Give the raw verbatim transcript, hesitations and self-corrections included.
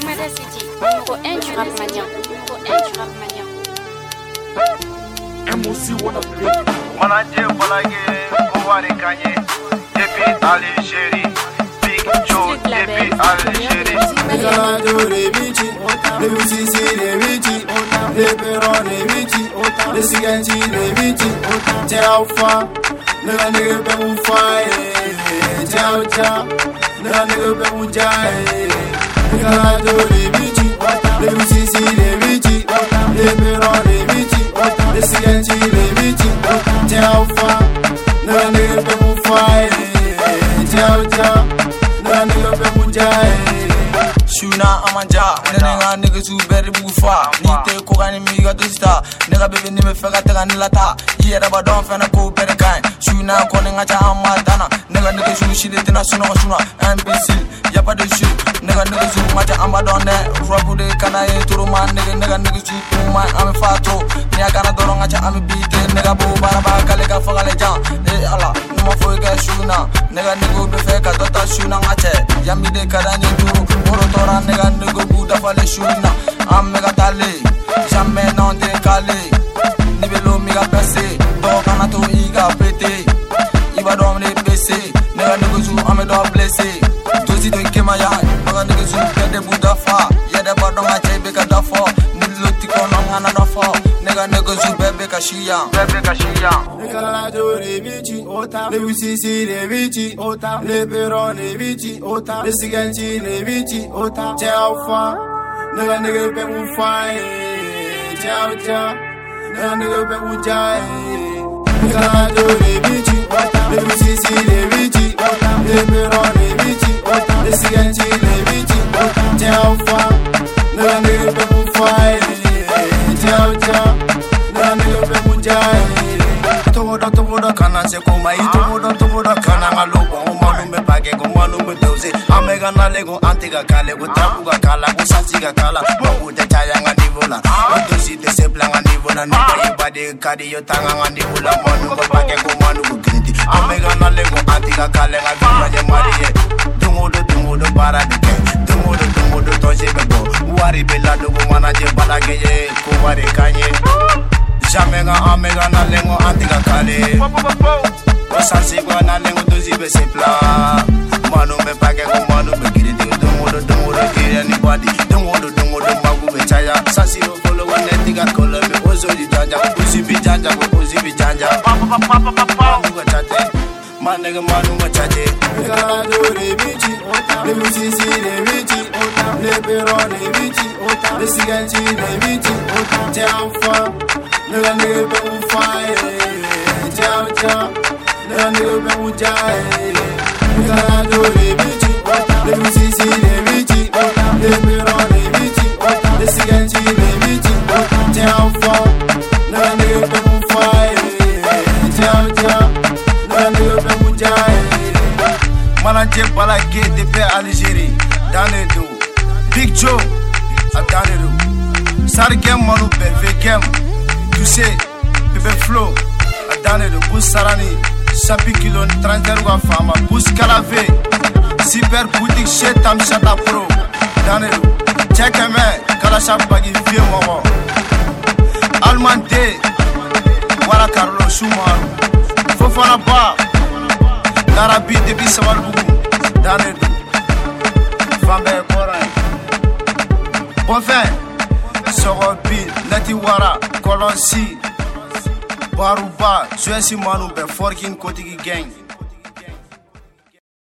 Lomada City, numéro un du rap mania, numéro un du rap mania. M O C wanna play. Manager Balagé, Kouare Kanye, depuis Algérie, Big Joe, depuis Algérie. Galado Rebici, le Musisi Rebici, le Peron Rebici, le Siganti Rebici, Ciao Fa, le Nigga Bemu Fai, Ciao Ciao, le Nigga Bemu Jai. Galado Rebici, le Musisi Rebici, le Peron Rebici, le Siganti Rebici, Ciao Fa, le Nigga Bemu Fai, Ciao Ciao, le Nigga Bemu Jai. Shuna amanja, nenga nigga su beri bufa. Nite kokani miga dusta, nigga baby ni me fega tega nilata. Yera ba don fena ko beri kain. Shuna kone ngacha amatana, nigga nigga su shide tina suna suna. Imbecile, y'a pas de jeu. Nigga nigga su ngacha amadone. Rabu de kana ye turu man nigga nigga nigga su kuma ame fato. Ni agana doro ngacha ame bite. Nigga bo baraba kale ka fagale jan. Eh ala, numa foi ke shuna. Nigga nigga be feka dota shuna ngache. Yami de kadanye turu. Moro nigga nigga Buddha fale shuna. I'm mega tale, jamais non décalé. Nibelo mega percé, donc on a tout iga pété. Il va dormir les P C, nigga nigga zou ame do blessé. Tosi de kemaya, nigga nigga zou pede Buddha fa. Yede badon a chebe ka da fo. Niloti kono ngana da fo. Nigga nigga zou bebe ka shia, bebe ka shia. Galado Rebici, le Musisi Rebici, le Peron Rebici, le Siganti Rebici, Ciao Fa, nigga nigga Bemu Fai, Ciao Ciao, nigga nigga Bemu Jai. Galado Rebici, le Musisi Rebici, le Peron Rebici, le Siganti Rebici, Ciao Fa, nigga nigga Bemu Fai, Ciao Ciao, nigga nigga Bemu Jai. Tomoda tomoda kana se koma i tomoda tomoda kana ngalobo umanu me page ko manu me doze amega na lego antiga kale ko tabuga kala ko santiga kala mo de taya ngani vola o dosi de se planga ni vola ni ba ibade kadi yo tanga ngani vola manu ko page ko manu ko griti amega na lego antiga kale nga vina je marie tomodo tomodo para de ke tomodo tomodo toje bebo wari bela do ko manaje balage ye ko wari kanye. Jamais nga amega na lengo antiga kale. Osansi kwa na lengo dozi be sepla. Manu me pake ko manu be kiri tingu dungodo dungodo kiri anybody. Dungodo dungodo magu be chaya. Sansi wo follow one netiga kolo me ozo di janja. Uzi bi janja ko uzi bi janja. Manu ga chate. Man nigga manu ga chate. Galado Rebici, le Musisi Rebici, le Peron Rebici, le Siganti Rebici, Ciao Fa. Nigga nigga Bemu Fai, Ciao Ciao, nigga nigga Bemu Jai. Galado Rebici, le Musisi Rebici, le Peron Rebici, le Siganti Rebici, Ciao Fa, nigga nigga Bemu Fai, Ciao Ciao, nigga nigga Bemu Jai. Manager Balagé depuis Algérie, dans les dos. Big Joe, à dans les dos. Sargem Manu Vegem. Tu sais, Pepe Flow, Adane de Bous Sarani, Chapi Kilo, trente Ruga Fama, Bous Calavé, Super Boutique chez Tam Chata Pro, Dane, Check a man, Kalasha Bagi, Vieux Momo, Almante, Wara Carlo Schumann, Fofana Ba, Garabi de Bissawal Bougou, Dane, Fambe Koran, Bonfin. Sorobi, Nati Wara, Kolonsi, Baruba, Joesi Manu, Be Forkin Kotigi Gang.